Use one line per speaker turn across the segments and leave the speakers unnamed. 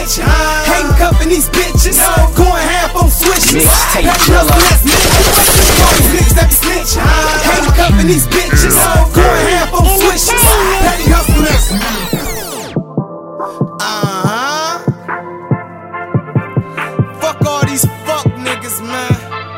snitch. Hating cuffing these bitches, going half on swishes.
Mixtape
Petty
Driller.
hustle, that's niggas. All these niggas that be snitch. Hating cuffing these bitches, going half on swishes. Petty hustle, that's Fuck all these fuck niggas, man.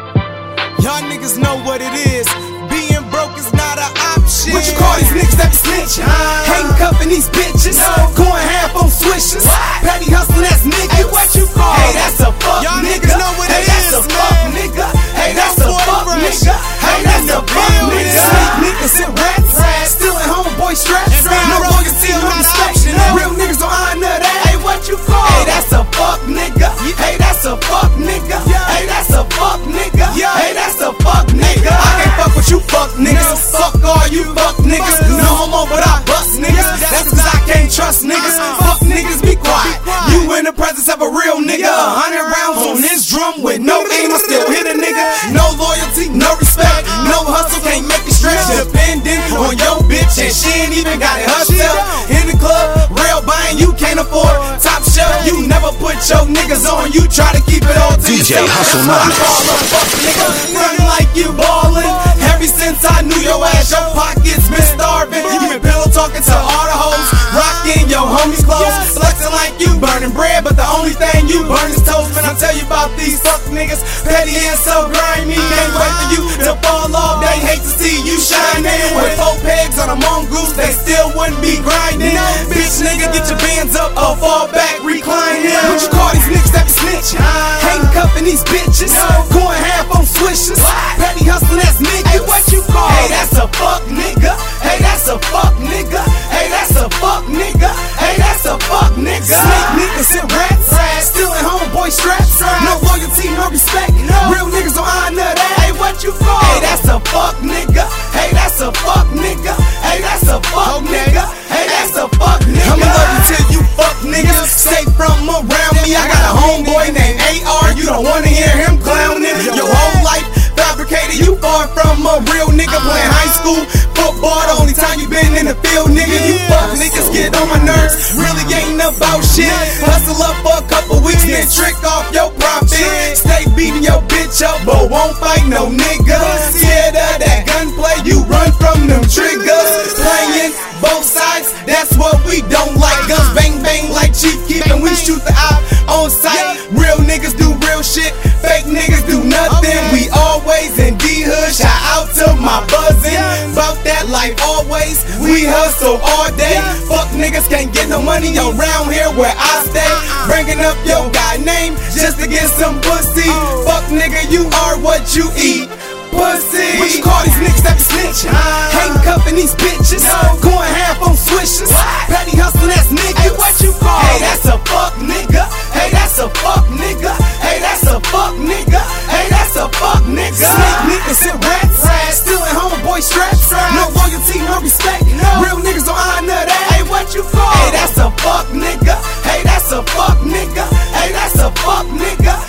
Y'all niggas know what it is. Being broke is not an option. What you call these niggas that be snitch? Hating cuffing these bitches, going half on swishes. Petty hustle, that's niggas. Hey, what you call? Hey, that's a fuck
Y'all
nigga.
niggas know what it
That's
is,
a fuck nigga. Hey, that's a fuck nigga. Hey, that's a fuck nigga. Sneak niggas and rats, stealing homeboy straps. No loyalty, no respect. Real niggas don't honor that. Hey, what you call? Hey, that's a fuck nigga. Hey, that's a fuck nigga. Hey, that's a fuck nigga. Hey, that's a fuck nigga. I can't fuck with you fuck niggas. Fuck all you fuck niggas. No homo, but I bust niggas. That's cause I can't trust niggas. Fuck niggas, be quiet. You in the presence of a real nigga. 100 rounds on his drum with no aim, I still hit a nigga. No loyalty, no respect, no hustle, can't make it stretch. Dependent on your bitch and she ain't even got it herself. In the club, real buying, you can't afford. Top shelf, you never put your niggas on. You try to keep it all to
DJ
yourself.
Hustle
That's why we
Knox.
call them fuck niggas. Run like you ballin'. Ever since I knew your ass, your pockets been starving. You been pillow talking to all the hoes, rocking your homies' clothes, flexing like you burning bread, but the only thing you burn is toast. Man, I tell you about these fuck niggas, petty and so grimy. Can't wait for you to fall off. They hate to see you shining. With 4 pegs on a mongoose, they still wouldn't be grinding. Bitch nigga, get your bands up or fall back reclining. What you call these niggas that be snitch? Hating cuffing these bitches, going half on swishes. Petty hustling, that's niggas. Hey, what you call? Hey, that's a fuck nigga. Hey, that's a fuck nigga. Hey, that's a fuck nigga. Hey, that's a fuck nigga. Sneak niggas and rats, stealing homeboy straps. No loyalty, no respect. Real niggas don't honor that. Hey, what you call? Hey, that's a fuck nigga. Hey, that's a fuck nigga. Hey, that's a fuck nigga. Hey, that's a fuck nigga. I'ma love you till you fuck niggas. Stay from around me. I got a homeboy named AR. You don't wanna hear him clowning. Your whole life fabricated. You far from a real nigga playing high school football. The only time you been in the field, nigga. You fuck niggas get on my nerves. Really ain't about shit. Hustle up for a couple weeks, then trick off your profit. Stay beating your bitch up, but won't fight no nigga. Scared of that gunplay, you run from them triggers. Playing both sides, that's what we don't like. Guns bang bang like Chief Keef, and we shoot the op on sight. Real niggas do real shit, fake niggas do nothing. We always in D-Hood, shout out to my buzzin'. Bout that life always, we hustle all day. Fuck niggas can't get no money around here where I stay. Bringing up your guy name just to get some pussy. Fuck nigga, you are what you eat. Pussy. What you call these niggas that be snitch? Hating cuffing these bitches, going half on swishes. Petty hustling, that's niggas. Hey, what you call? Hey, that's a fuck nigga. Hey, that's a fuck nigga. Hey, that's a fuck nigga. Hey, that's a fuck nigga. Sneak niggas and rats, stealing homeboy straps. No loyalty, no respect. Real niggas don't honor that. Hey, what you call? Hey, that's a fuck nigga. Hey, that's a fuck nigga. Hey, that's a fuck nigga.